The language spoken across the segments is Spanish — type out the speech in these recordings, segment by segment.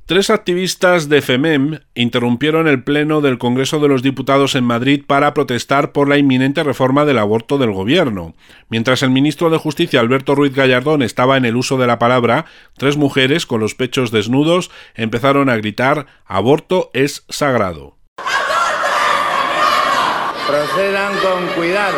Tres activistas de FEMEM interrumpieron el pleno del Congreso de los Diputados en Madrid para protestar por la inminente reforma del aborto del Gobierno. Mientras el ministro de Justicia, Alberto Ruiz Gallardón, estaba en el uso de la palabra, tres mujeres con los pechos desnudos empezaron a gritar: «Aborto es sagrado». Procedan con cuidado,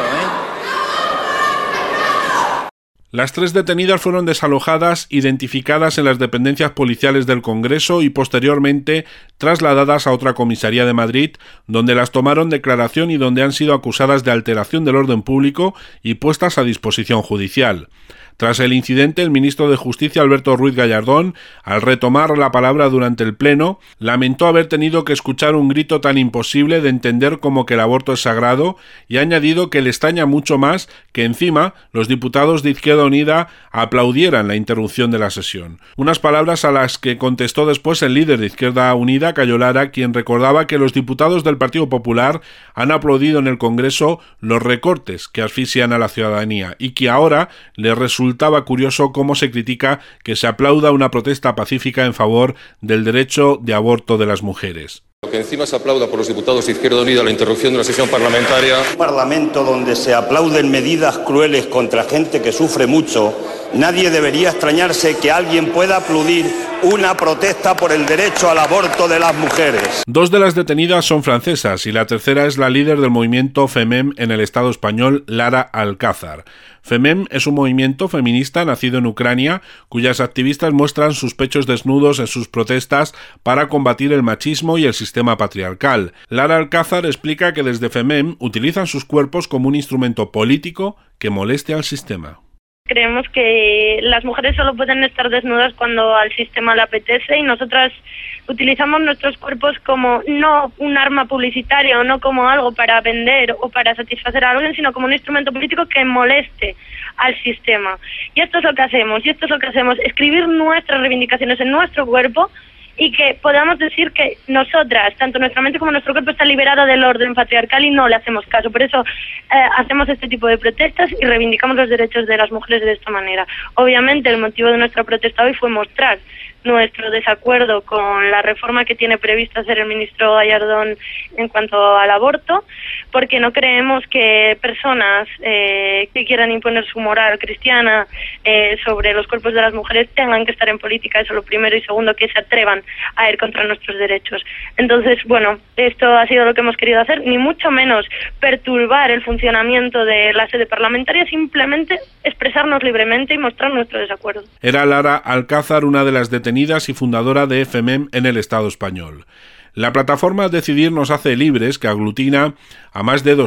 Las tres detenidas fueron desalojadas, identificadas en las dependencias policiales del Congreso y posteriormente trasladadas a otra comisaría de Madrid, donde las tomaron declaración y donde han sido acusadas de alteración del orden público y puestas a disposición judicial. Tras el incidente, el ministro de Justicia, Alberto Ruiz Gallardón, al retomar la palabra durante el pleno, lamentó haber tenido que escuchar un grito tan imposible de entender como que el aborto es sagrado y ha añadido que le extraña mucho más que encima los diputados de Izquierda Unida aplaudieran la interrupción de la sesión. Unas palabras a las que contestó después el líder de Izquierda Unida, Cayo Lara, quien recordaba que los diputados del Partido Popular han aplaudido en el Congreso los recortes que asfixian a la ciudadanía y que ahora le resultaba curioso cómo se critica que se aplauda una protesta pacífica en favor del derecho de aborto de las mujeres. Que encima se aplauda por los diputados de Izquierda Unida la interrupción de la sesión parlamentaria. Un parlamento donde se aplauden medidas crueles contra gente que sufre mucho, nadie debería extrañarse que alguien pueda aplaudir una protesta por el derecho al aborto de las mujeres. Dos de las detenidas son francesas y la tercera es la líder del movimiento FEMEM en el Estado español, Lara Alcázar. FEMEM es un movimiento feminista nacido en Ucrania, cuyas activistas muestran sus pechos desnudos en sus protestas para combatir el machismo y el sistema patriarcal. Lara Alcázar explica que desde FEMEM utilizan sus cuerpos como un instrumento político que moleste al sistema. Creemos que las mujeres solo pueden estar desnudas cuando al sistema le apetece y nosotras utilizamos nuestros cuerpos como no un arma publicitaria o no como algo para vender o para satisfacer a alguien, sino como un instrumento político que moleste al sistema. Y esto es lo que hacemos, escribir nuestras reivindicaciones en nuestro cuerpo y que podamos decir que nosotras, tanto nuestra mente como nuestro cuerpo, está liberada del orden patriarcal y no le hacemos caso. Por eso hacemos este tipo de protestas y reivindicamos los derechos de las mujeres de esta manera. Obviamente el motivo de nuestra protesta hoy fue mostrar nuestro desacuerdo con la reforma que tiene previsto hacer el ministro Gallardón en cuanto al aborto, porque no creemos que personas que quieran imponer su moral cristiana sobre los cuerpos de las mujeres tengan que estar en política, eso lo primero, y segundo, que se atrevan a ir contra nuestros derechos. Entonces, bueno, esto ha sido lo que hemos querido hacer, ni mucho menos perturbar el funcionamiento de la sede parlamentaria, simplemente expresarnos libremente y mostrar nuestro desacuerdo. Era Lara Alcázar, una de las detenidas y fundadora de FEMEM en el Estado español. La plataforma Decidir nos hace libres, que aglutina a más de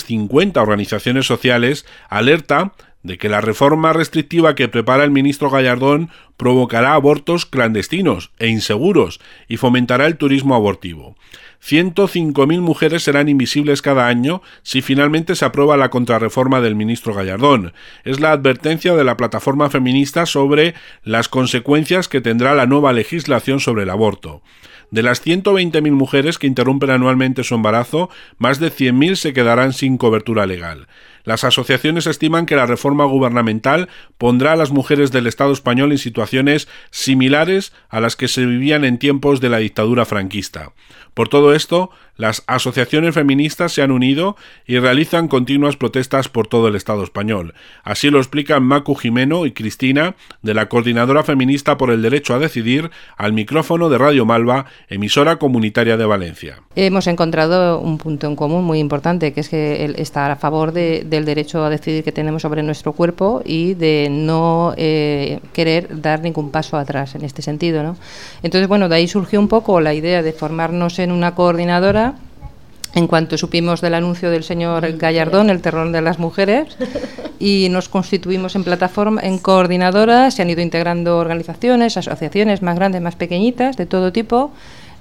250 organizaciones sociales, alerta de que la reforma restrictiva que prepara el ministro Gallardón provocará abortos clandestinos e inseguros y fomentará el turismo abortivo. 105.000 mujeres serán invisibles cada año si finalmente se aprueba la contrarreforma del ministro Gallardón. Es la advertencia de la plataforma feminista sobre las consecuencias que tendrá la nueva legislación sobre el aborto. De las 120.000 mujeres que interrumpen anualmente su embarazo, más de 100.000 se quedarán sin cobertura legal. Las asociaciones estiman que la reforma gubernamental pondrá a las mujeres del Estado español en situaciones similares a las que se vivían en tiempos de la dictadura franquista. Por todo esto, las asociaciones feministas se han unido y realizan continuas protestas por todo el Estado español. Así lo explican Macu Jimeno y Cristina, de la Coordinadora Feminista por el Derecho a Decidir, al micrófono de Radio Malva, emisora comunitaria de Valencia. Hemos encontrado un punto en común muy importante, que es que él está a favor del derecho a decidir que tenemos sobre nuestro cuerpo y de no querer dar ningún paso atrás en este sentido, ¿no? Entonces, bueno, de ahí surgió un poco la idea de formarnos en una coordinadora. En cuanto supimos del anuncio del señor Gallardón, el terror de las mujeres, y nos constituimos en plataforma, en coordinadoras, se han ido integrando organizaciones, asociaciones más grandes, más pequeñitas, de todo tipo,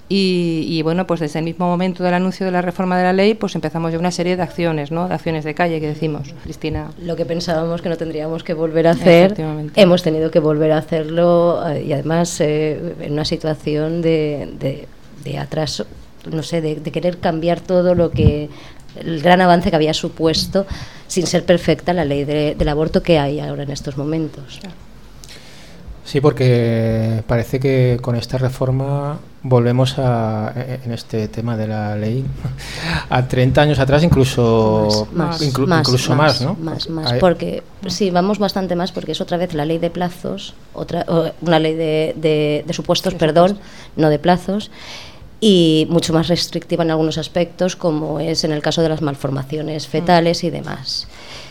y bueno, pues desde el mismo momento del anuncio de la reforma de la ley, pues empezamos ya una serie de acciones, ¿no? De acciones de calle que decimos, Cristina. Lo que pensábamos que no tendríamos que volver a hacer, hemos tenido que volver a hacerlo, y además en una situación de atraso, no sé, de querer cambiar todo lo que el gran avance que había supuesto, sin ser perfecta, la ley del aborto que hay ahora en estos momentos. Sí, porque parece que con esta reforma volvemos en este tema de la ley a 30 años atrás, incluso más, ¿no? Más, porque sí, vamos bastante más, porque es otra vez la ley de plazos, una ley de supuestos, perdón, no de plazos, y mucho más restrictiva en algunos aspectos, como es en el caso de las malformaciones fetales y demás.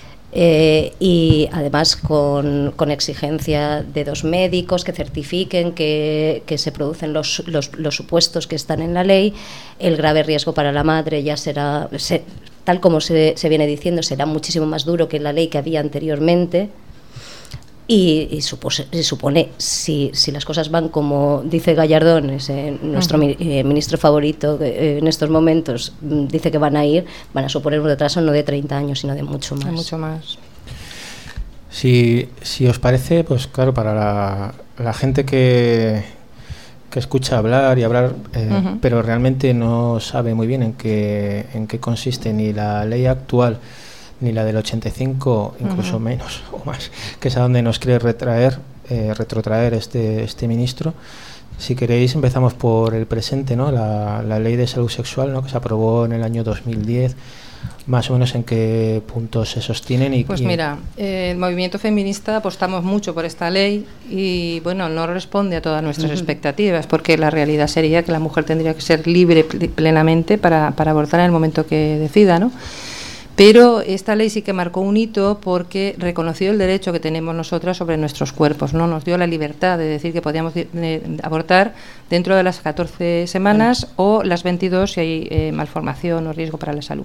Y además con exigencia de 2 médicos que certifiquen que se producen los supuestos que están en la ley. El grave riesgo para la madre ya será, tal como se viene diciendo, será muchísimo más duro que la ley que había anteriormente. Y supone, si las cosas van como dice Gallardón, nuestro ministro favorito en estos momentos, dice que van a suponer un retraso no de 30 años, sino de mucho más. Mucho más. Si os parece, pues claro, para la gente que escucha hablar, pero realmente no sabe muy bien en qué consiste ni la ley actual ni la del 85, incluso menos o más, que es a donde nos quiere retrotraer este ministro. Si queréis, empezamos por el presente, ¿no? La ley de salud sexual, ¿no?, que se aprobó en el año 2010, más o menos en qué puntos se sostienen. Pues mira, el movimiento feminista apostamos mucho por esta ley y, bueno, no responde a todas nuestras expectativas, porque la realidad sería que la mujer tendría que ser libre plenamente para abortar en el momento que decida, ¿no? Pero esta ley sí que marcó un hito porque reconoció el derecho que tenemos nosotras sobre nuestros cuerpos, ¿no? Nos dio la libertad de decir que podíamos abortar dentro de las 14 semanas o las 22 si hay malformación o riesgo para la salud.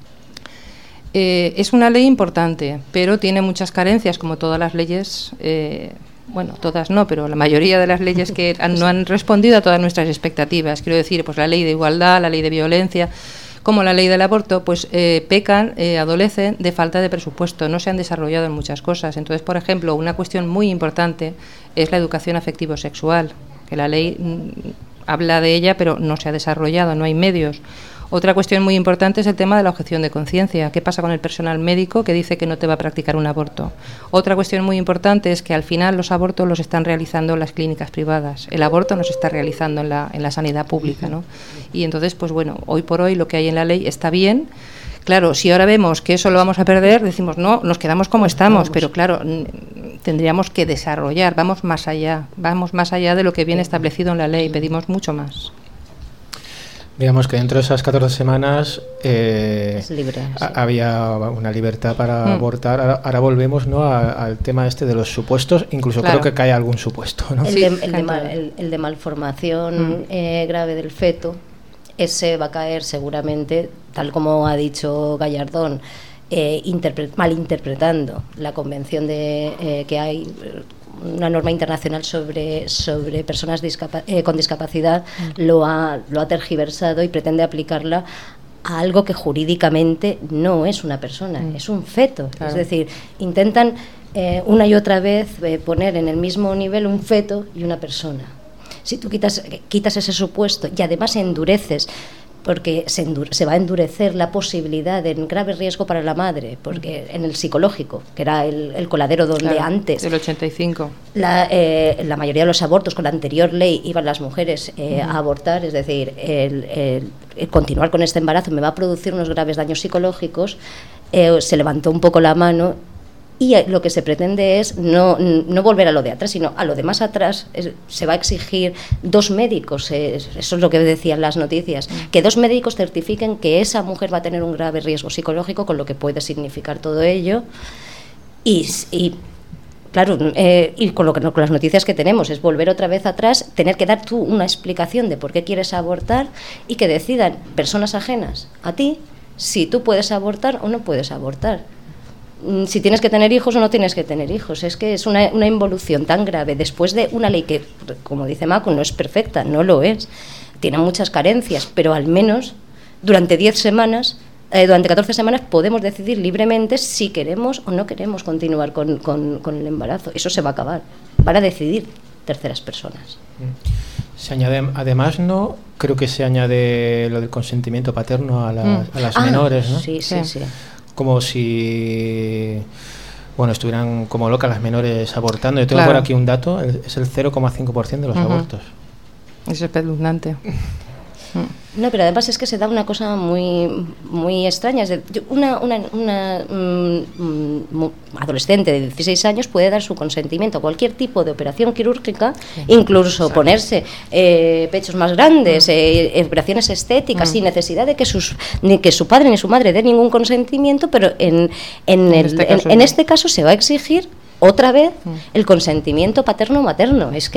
Es una ley importante, pero tiene muchas carencias, como todas las leyes, bueno, todas no, pero la mayoría de las leyes que no han respondido a todas nuestras expectativas. Quiero decir, pues la ley de igualdad, la ley de violencia, como la ley del aborto, pues pecan, adolecen de falta de presupuesto, no se han desarrollado en muchas cosas. Entonces, por ejemplo, una cuestión muy importante es la educación afectivo-sexual, que la ley habla de ella, pero no se ha desarrollado, no hay medios. Otra cuestión muy importante es el tema de la objeción de conciencia. ¿Qué pasa con el personal médico que dice que no te va a practicar un aborto? Otra cuestión muy importante es que al final los abortos los están realizando las clínicas privadas. El aborto no se está realizando en la sanidad pública, ¿no? Y entonces, pues bueno, hoy por hoy lo que hay en la ley está bien. Claro, si ahora vemos que eso lo vamos a perder, decimos no, nos quedamos como estamos, pero claro, tendríamos que desarrollar, vamos más allá de lo que viene establecido en la ley, pedimos mucho más. Digamos que dentro de esas 14 semanas es libre, sí. Había una libertad para abortar. Ahora volvemos, ¿no?, al tema de los supuestos. Incluso creo que cae algún supuesto, ¿no? El de malformación grave del feto, ese va a caer seguramente, tal como ha dicho Gallardón, malinterpretando la convención que hay, una norma internacional sobre personas con discapacidad, lo ha tergiversado y pretende aplicarla a algo que jurídicamente no es una persona, es un feto. Claro. Es decir, intentan una y otra vez poner en el mismo nivel un feto y una persona. Si tú quitas ese supuesto y además endureces, porque se va a endurecer la posibilidad de grave riesgo para la madre, porque en el psicológico, que era el coladero donde antes... El 85. La mayoría de los abortos con la anterior ley iban las mujeres a abortar, es decir, el continuar con este embarazo me va a producir unos graves daños psicológicos. Se levantó un poco la mano y lo que se pretende es no volver a lo de atrás, sino a lo de más atrás. Se va a exigir 2 médicos, eso es lo que decían las noticias, que 2 médicos certifiquen que esa mujer va a tener un grave riesgo psicológico, con lo que puede significar todo ello. Y claro, y con las noticias que tenemos es volver otra vez atrás, tener que dar tú una explicación de por qué quieres abortar y que decidan personas ajenas a ti si tú puedes abortar o no puedes abortar. Si tienes que tener hijos o no tienes que tener hijos. Es que es una involución tan grave después de una ley que, como dice Macu, no es perfecta, no lo es, tiene muchas carencias, pero al menos durante 14 semanas podemos decidir libremente si queremos o no queremos continuar con el embarazo. Eso se va a acabar, van a decidir terceras personas. Se añade, además, ¿no?, creo que se añade lo del consentimiento paterno a las menores, ¿no? Sí. Como si bueno, estuvieran como locas las menores abortando. Yo tengo por aquí un dato, es el 0,5% de los abortos. Es espeluznante. No, pero además es que se da una cosa muy muy extraña. Es decir, una adolescente de 16 años puede dar su consentimiento a cualquier tipo de operación quirúrgica, incluso ponerse pechos más grandes, operaciones estéticas, sin necesidad de que ni que su padre ni su madre dé ningún consentimiento, pero en este caso se va a exigir otra vez el consentimiento paterno-materno. Es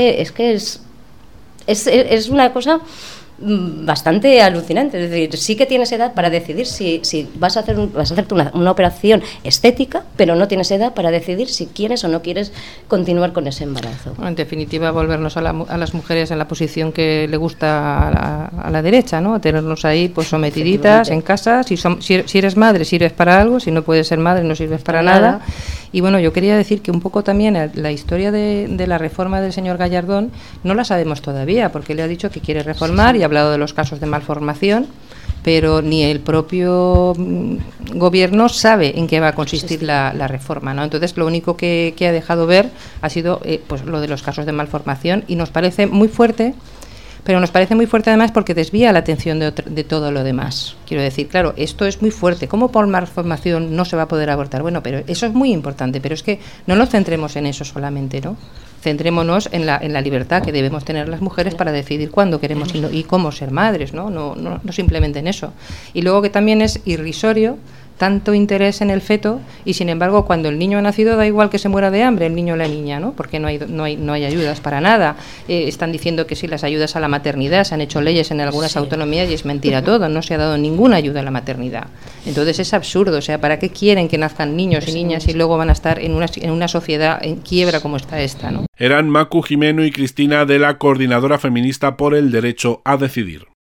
una cosa bastante alucinante. Es decir, sí que tienes edad para decidir si vas a hacerte una operación estética, pero no tienes edad para decidir si quieres o no quieres continuar con ese embarazo. En definitiva, volvernos a las mujeres en la posición que le gusta a la derecha, ¿no? Tenernos ahí pues sometiditas en casa. Si eres madre sirves para algo, si no puedes ser madre no sirves para nada. Y bueno, yo quería decir que un poco también la historia de la reforma del señor Gallardón no la sabemos todavía, porque él ha dicho que quiere reformar y ha hablado de los casos de malformación, pero ni el propio gobierno sabe en qué va a consistir la reforma, ¿no? Entonces lo único que ha dejado ver ha sido pues lo de los casos de malformación, y nos parece muy fuerte. Pero nos parece muy fuerte además porque desvía la atención de todo lo demás. Quiero decir, claro, esto es muy fuerte. ¿Cómo por malformación no se va a poder abortar? Bueno, pero eso es muy importante, pero es que no nos centremos en eso solamente, ¿no? Centrémonos en la libertad que debemos tener las mujeres para decidir cuándo queremos y cómo ser madres, ¿no? No simplemente en eso. Y luego que también es irrisorio tanto interés en el feto, y sin embargo cuando el niño ha nacido da igual que se muera de hambre el niño o la niña, ¿no? Porque no hay ayudas para nada. Están diciendo que sí, las ayudas a la maternidad, se han hecho leyes en algunas autonomías y es mentira todo, no se ha dado ninguna ayuda a la maternidad. Entonces es absurdo, o sea, ¿para qué quieren que nazcan niños y niñas y luego van a estar en una sociedad en quiebra como está esta, ¿no? Eran Macu Jimeno y Cristina de la Coordinadora Feminista por el Derecho a Decidir.